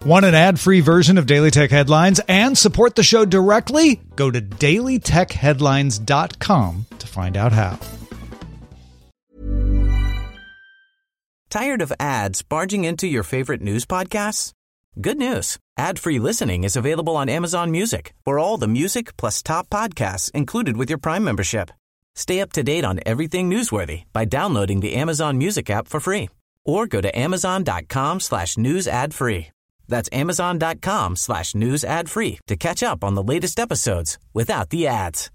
Want an ad-free version of Daily Tech Headlines and support the show directly? Go to dailytechheadlines.com to find out how. Tired of ads barging into your favorite news podcasts? Good news. Ad-free listening is available on Amazon Music for all the music plus top podcasts included with your Prime membership. Stay up to date on everything newsworthy by downloading the Amazon Music app for free or go to amazon.com/news ad free. That's amazon.com/news ad free to catch up on the latest episodes without the ads.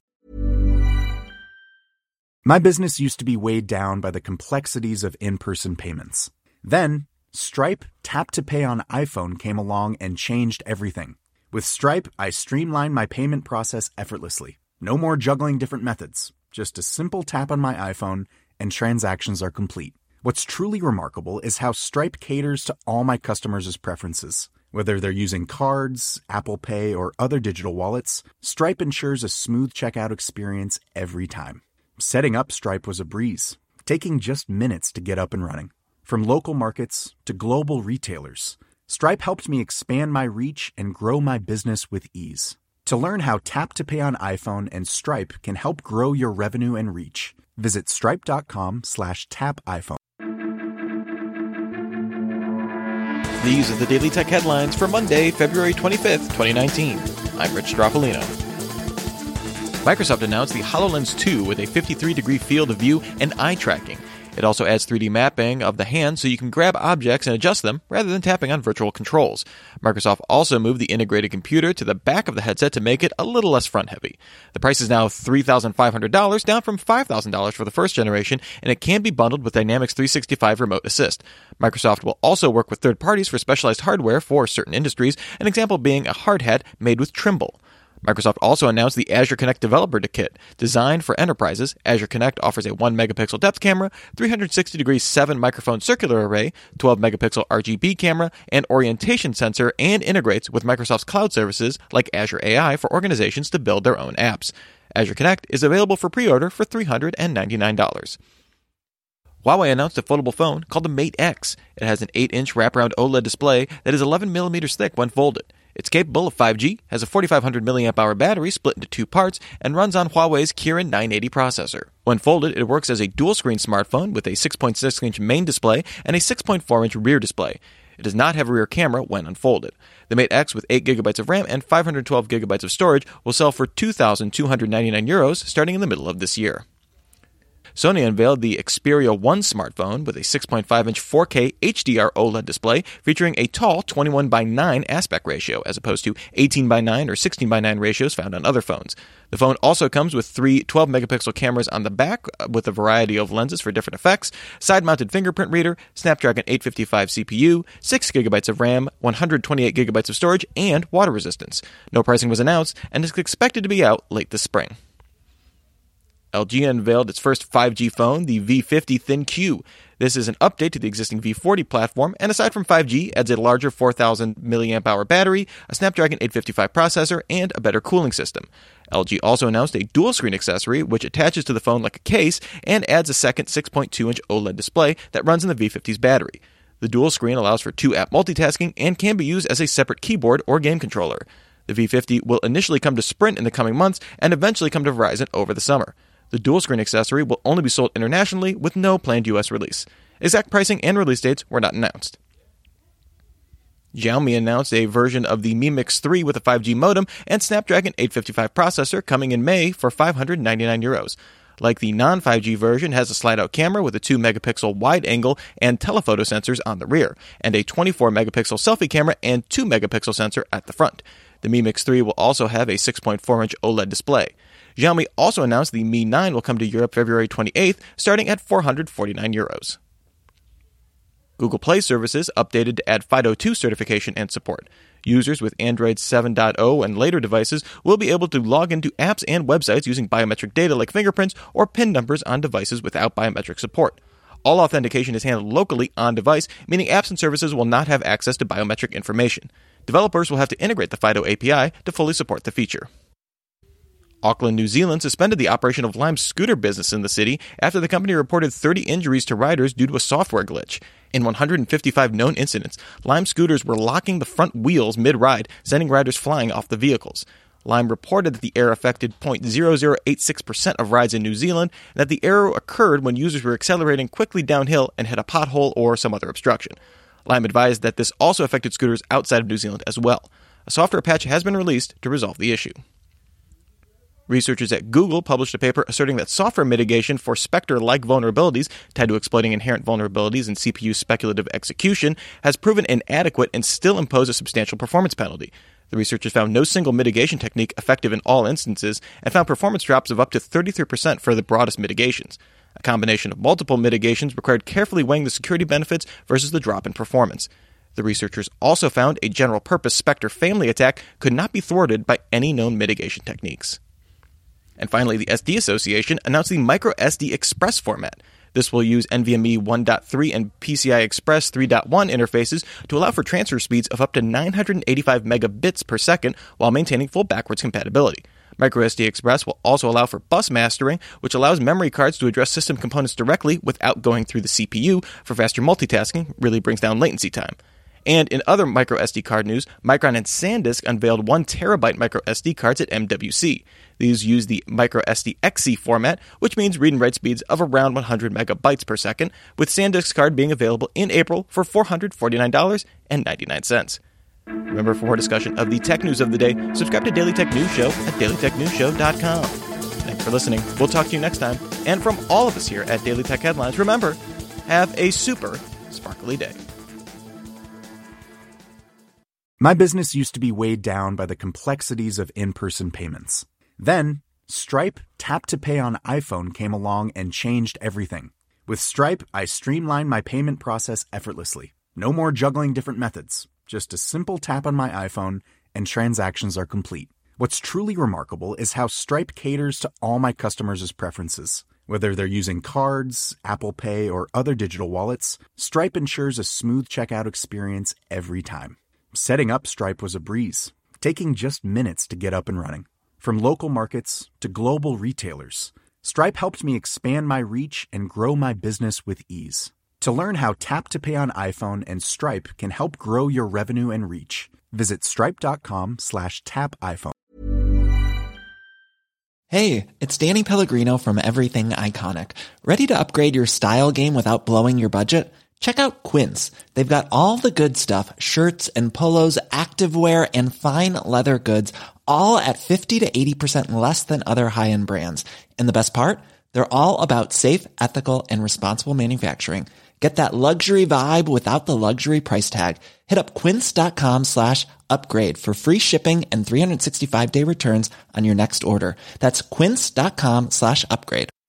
My business used to be weighed down by the complexities of in-person payments. Then, Stripe Tap to Pay on iPhone came along and changed everything. With Stripe, I streamlined my payment process effortlessly. No more juggling different methods. Just a simple tap on my iPhone and transactions are complete. What's truly remarkable is how Stripe caters to all my customers' preferences. Whether they're using cards, Apple Pay, or other digital wallets, Stripe ensures a smooth checkout experience every time. Setting up Stripe was a breeze, taking just minutes to get up and running. From local markets to global retailers, Stripe helped me expand my reach and grow my business with ease. To learn how Tap to Pay on iPhone and Stripe can help grow your revenue and reach, visit stripe.com/tapiphone. These are the Daily Tech Headlines for Monday, February 25th, 2019. I'm Rich Stroffolino. Microsoft announced the HoloLens 2 with a 53-degree field of view and eye tracking. It also adds 3D mapping of the hand so you can grab objects and adjust them rather than tapping on virtual controls. Microsoft also moved the integrated computer to the back of the headset to make it a little less front-heavy. The price is now $3,500, down from $5,000 for the first generation, and it can be bundled with Dynamics 365 Remote Assist. Microsoft will also work with third parties for specialized hardware for certain industries, an example being a hard hat made with Trimble. Microsoft also announced the Azure Connect Developer Kit. Designed for enterprises, Azure Connect offers a 1-megapixel depth camera, 360-degree 7-microphone circular array, 12-megapixel RGB camera, and orientation sensor, and integrates with Microsoft's cloud services like Azure AI for organizations to build their own apps. Azure Connect is available for pre-order for $399. Huawei announced a foldable phone called the Mate X. It has an 8-inch wraparound OLED display that is 11 millimeters thick when folded. It's capable of 5G, has a 4,500 mAh battery split into two parts, and runs on Huawei's Kirin 980 processor. When folded, it works as a dual-screen smartphone with a 6.6-inch main display and a 6.4-inch rear display. It does not have a rear camera when unfolded. The Mate X with 8GB of RAM and 512GB of storage will sell for €2,299 starting in the middle of this year. Sony unveiled the Xperia 1 smartphone with a 6.5-inch 4K HDR OLED display featuring a tall 21:9 aspect ratio as opposed to 18:9 or 16:9 ratios found on other phones. The phone also comes with three 12-megapixel cameras on the back with a variety of lenses for different effects, side-mounted fingerprint reader, Snapdragon 855 CPU, 6GB of RAM, 128GB of storage, and water resistance. No pricing was announced and is expected to be out late this spring. LG unveiled its first 5G phone, the V50 ThinQ. This is an update to the existing V40 platform, and aside from 5G, adds a larger 4,000 mAh battery, a Snapdragon 855 processor, and a better cooling system. LG also announced a dual-screen accessory, which attaches to the phone like a case, and adds a second 6.2-inch OLED display that runs in the V50's battery. The dual screen allows for 2-app multitasking and can be used as a separate keyboard or game controller. The V50 will initially come to Sprint in the coming months, and eventually come to Verizon over the summer. The dual-screen accessory will only be sold internationally with no planned U.S. release. Exact pricing and release dates were not announced. Xiaomi announced a version of the Mi Mix 3 with a 5G modem and Snapdragon 855 processor coming in May for €599. Like the non-5G version, has a slide-out camera with a 2-megapixel wide-angle and telephoto sensors on the rear, and a 24-megapixel selfie camera and 2-megapixel sensor at the front. The Mi Mix 3 will also have a 6.4-inch OLED display. Xiaomi also announced the Mi 9 will come to Europe February 28th, starting at €449. Google Play services updated to add FIDO2 certification and support. Users with Android 7.0 and later devices will be able to log into apps and websites using biometric data like fingerprints or PIN numbers on devices without biometric support. All authentication is handled locally on device, meaning apps and services will not have access to biometric information. Developers will have to integrate the FIDO API to fully support the feature. Auckland, New Zealand suspended the operation of Lime's scooter business in the city after the company reported 30 injuries to riders due to a software glitch. In 155 known incidents, Lime scooters were locking the front wheels mid-ride, sending riders flying off the vehicles. Lime reported that the error affected 0.0086% of rides in New Zealand, and that the error occurred when users were accelerating quickly downhill and hit a pothole or some other obstruction. Lime advised that this also affected scooters outside of New Zealand as well. A software patch has been released to resolve the issue. Researchers at Google published a paper asserting that software mitigation for Spectre-like vulnerabilities tied to exploiting inherent vulnerabilities in CPU speculative execution has proven inadequate and still impose a substantial performance penalty. The researchers found no single mitigation technique effective in all instances and found performance drops of up to 33% for the broadest mitigations. A combination of multiple mitigations required carefully weighing the security benefits versus the drop in performance. The researchers also found a general-purpose Spectre family attack could not be thwarted by any known mitigation techniques. And finally, the SD Association announced the microSD Express format. This will use NVMe 1.3 and PCI Express 3.1 interfaces to allow for transfer speeds of up to 985 megabits per second while maintaining full backwards compatibility. MicroSD Express will also allow for bus mastering, which allows memory cards to address system components directly without going through the CPU for faster multitasking, really brings down latency time. And in other microSD card news, Micron and SanDisk unveiled 1 terabyte microSD cards at MWC. These use the microSD XC format, which means read and write speeds of around 100 megabytes per second, with SanDisk's card being available in April for $449.99. Remember, for more discussion of the tech news of the day, subscribe to Daily Tech News Show at dailytechnewsshow.com. Thanks for listening. We'll talk to you next time. And from all of us here at Daily Tech Headlines, remember, have a super sparkly day. My business used to be weighed down by the complexities of in-person payments. Then, Stripe Tap to Pay on iPhone came along and changed everything. With Stripe, I streamlined my payment process effortlessly. No more juggling different methods. Just a simple tap on my iPhone and transactions are complete. What's truly remarkable is how Stripe caters to all my customers' preferences. Whether they're using cards, Apple Pay, or other digital wallets, Stripe ensures a smooth checkout experience every time. Setting up Stripe was a breeze, taking just minutes to get up and running. From local markets to global retailers, Stripe helped me expand my reach and grow my business with ease. To learn how Tap to Pay on iPhone and Stripe can help grow your revenue and reach, visit stripe.com/tapiphone. Hey, it's Danny Pellegrino from Everything Iconic. Ready to upgrade your style game without blowing your budget? Check out Quince. They've got all the good stuff, shirts and polos, activewear, and fine leather goods, all at 50 to 80% less than other high-end brands. And the best part? They're all about safe, ethical, and responsible manufacturing. Get that luxury vibe without the luxury price tag. Hit up quince.com/upgrade for free shipping and 365-day returns on your next order. That's quince.com/upgrade.